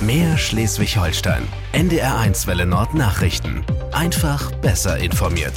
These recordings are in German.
Mehr Schleswig-Holstein. NDR1 Welle Nord Nachrichten. Einfach besser informiert.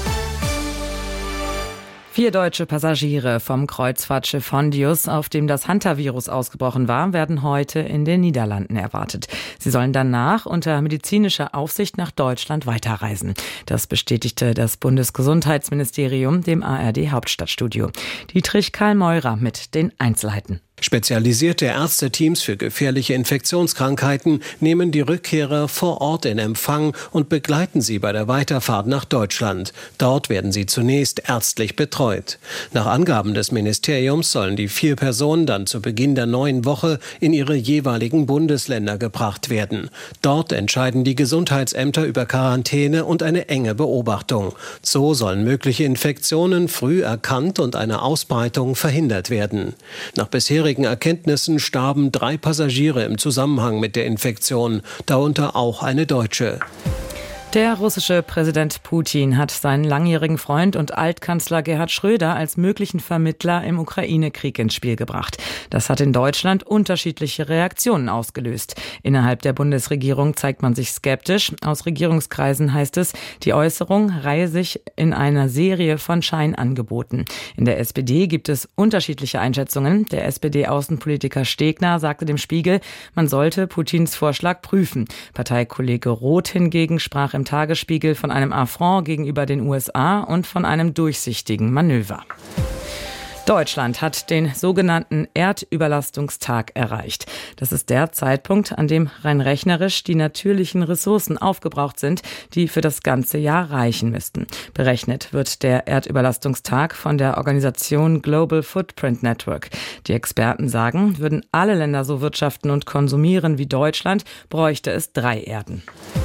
4 deutsche Passagiere vom Kreuzfahrtschiff Hondius, auf dem das Hantavirus ausgebrochen war, werden heute in den Niederlanden erwartet. Sie sollen danach unter medizinischer Aufsicht nach Deutschland weiterreisen. Das bestätigte das Bundesgesundheitsministerium dem ARD-Hauptstadtstudio. Dietrich Karl Meurer mit den Einzelheiten. Spezialisierte Ärzteteams für gefährliche Infektionskrankheiten nehmen die Rückkehrer vor Ort in Empfang und begleiten sie bei der Weiterfahrt nach Deutschland. Dort werden sie zunächst ärztlich betreut. Nach Angaben des Ministeriums sollen die 4 Personen dann zu Beginn der neuen Woche in ihre jeweiligen Bundesländer gebracht werden. Dort entscheiden die Gesundheitsämter über Quarantäne und eine enge Beobachtung. So sollen mögliche Infektionen früh erkannt und eine Ausbreitung verhindert werden. Nach bisherigen Erkenntnissen starben 3 Passagiere im Zusammenhang mit der Infektion, darunter auch eine Deutsche. Der russische Präsident Putin hat seinen langjährigen Freund und Altkanzler Gerhard Schröder als möglichen Vermittler im Ukraine-Krieg ins Spiel gebracht. Das hat in Deutschland unterschiedliche Reaktionen ausgelöst. Innerhalb der Bundesregierung zeigt man sich skeptisch. Aus Regierungskreisen heißt es, die Äußerung reihe sich in einer Serie von Scheinangeboten. In der SPD gibt es unterschiedliche Einschätzungen. Der SPD-Außenpolitiker Stegner sagte dem Spiegel, man sollte Putins Vorschlag prüfen. Parteikollege Roth hingegen sprach im Tagesspiegel von einem Affront gegenüber den USA und von einem durchsichtigen Manöver. Deutschland hat den sogenannten Erdüberlastungstag erreicht. Das ist der Zeitpunkt, an dem rein rechnerisch die natürlichen Ressourcen aufgebraucht sind, die für das ganze Jahr reichen müssten. Berechnet wird der Erdüberlastungstag von der Organisation Global Footprint Network. Die Experten sagen, würden alle Länder so wirtschaften und konsumieren wie Deutschland, bräuchte es 3 Erden.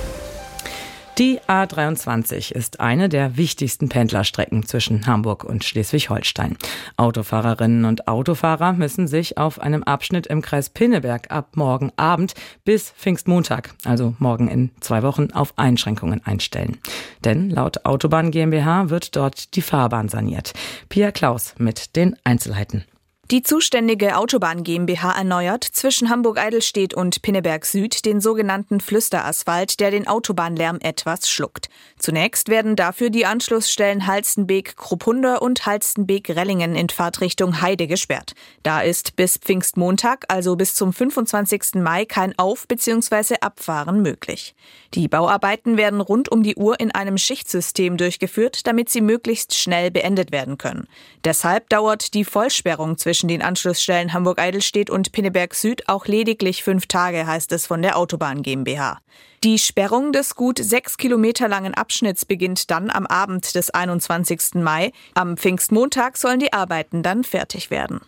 Die A23 ist eine der wichtigsten Pendlerstrecken zwischen Hamburg und Schleswig-Holstein. Autofahrerinnen und Autofahrer müssen sich auf einem Abschnitt im Kreis Pinneberg ab morgen Abend bis Pfingstmontag, also morgen in 2 Wochen, auf Einschränkungen einstellen. Denn laut Autobahn GmbH wird dort die Fahrbahn saniert. Pia Klaus mit den Einzelheiten. Die zuständige Autobahn GmbH erneuert zwischen Hamburg-Eidelstedt und Pinneberg Süd den sogenannten Flüsterasphalt, der den Autobahnlärm etwas schluckt. Zunächst werden dafür die Anschlussstellen Halstenbek-Krupphunder und Halstenbek-Rellingen in Fahrtrichtung Heide gesperrt. Da ist bis Pfingstmontag, also bis zum 25. Mai, kein Auf- bzw. Abfahren möglich. Die Bauarbeiten werden rund um die Uhr in einem Schichtsystem durchgeführt, damit sie möglichst schnell beendet werden können. Deshalb dauert die Vollsperrung zwischen den Anschlussstellen Hamburg-Eidelstedt und Pinneberg Süd auch lediglich 5 Tage, heißt es von der Autobahn GmbH. Die Sperrung des gut 6 Kilometer langen Abschnitts beginnt dann am Abend des 21. Mai. Am Pfingstmontag sollen die Arbeiten dann fertig werden.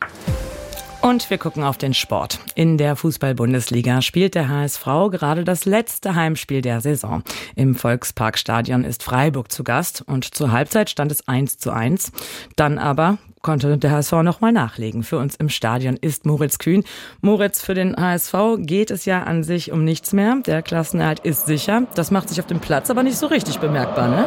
Und wir gucken auf den Sport. In der Fußball-Bundesliga spielt der HSV gerade das letzte Heimspiel der Saison. Im Volksparkstadion ist Freiburg zu Gast und zur Halbzeit stand es 1:1. Dann aber konnte der HSV nochmal nachlegen. Für uns im Stadion ist Moritz Kühn. Moritz, für den HSV geht es ja an sich um nichts mehr. Der Klassenerhalt ist sicher. Das macht sich auf dem Platz aber nicht so richtig bemerkbar, ne?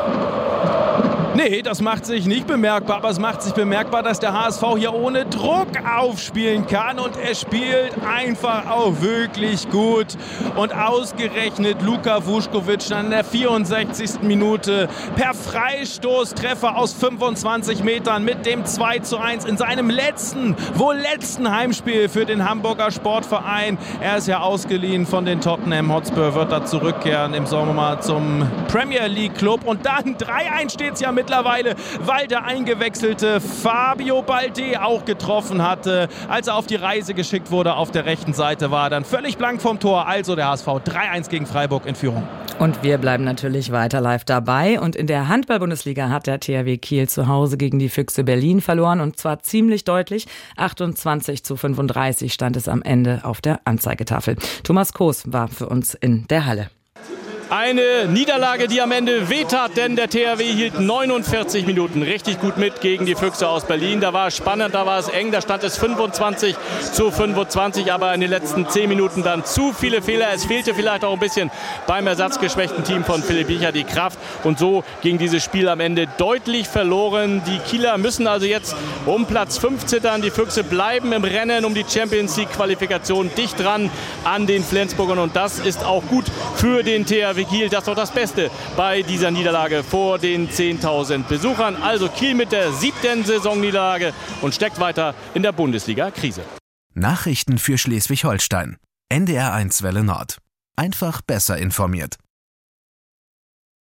Nee, das macht sich nicht bemerkbar, aber es macht sich bemerkbar, dass der HSV hier ohne Druck aufspielen kann und er spielt einfach auch wirklich gut. Und ausgerechnet Luka Vuskovic an der 64. Minute per Freistoßtreffer aus 25 Metern mit dem 2:1 in seinem letzten Heimspiel für den Hamburger Sportverein. Er ist ja ausgeliehen von den Tottenham Hotspur, wird da zurückkehren im Sommer mal zum Premier League Club. Und dann 3:1 steht es ja mittlerweile, weil der eingewechselte Fabio Balde auch getroffen hatte. Als er auf die Reise geschickt wurde auf der rechten Seite, war er dann völlig blank vom Tor. Also der HSV 3:1 gegen Freiburg in Führung. Und wir bleiben natürlich weiter live dabei. Und in der Handball-Bundesliga hat der THW Kiel zu Hause gegen die Füchse Berlin verloren. Und zwar ziemlich deutlich. 28:35 stand es am Ende auf der Anzeigetafel. Thomas Koos war für uns in der Halle. Eine Niederlage, die am Ende wehtat, denn der THW hielt 49 Minuten richtig gut mit gegen die Füchse aus Berlin. Da war es spannend, da war es eng, da stand es 25-25, aber in den letzten 10 Minuten dann zu viele Fehler. Es fehlte vielleicht auch ein bisschen beim ersatzgeschwächten Team von Philipp Biecher die Kraft und so ging dieses Spiel am Ende deutlich verloren. Die Kieler müssen also jetzt um Platz 5 zittern. Die Füchse bleiben im Rennen um die Champions-League-Qualifikation dicht dran an den Flensburgern und das ist auch gut für den THW Kiel. Das ist doch das Beste bei dieser Niederlage vor den 10.000 Besuchern. Also Kiel mit der 7. Saisonniederlage und steckt weiter in der Bundesliga-Krise. Nachrichten für Schleswig-Holstein. NDR 1 Welle Nord. Einfach besser informiert.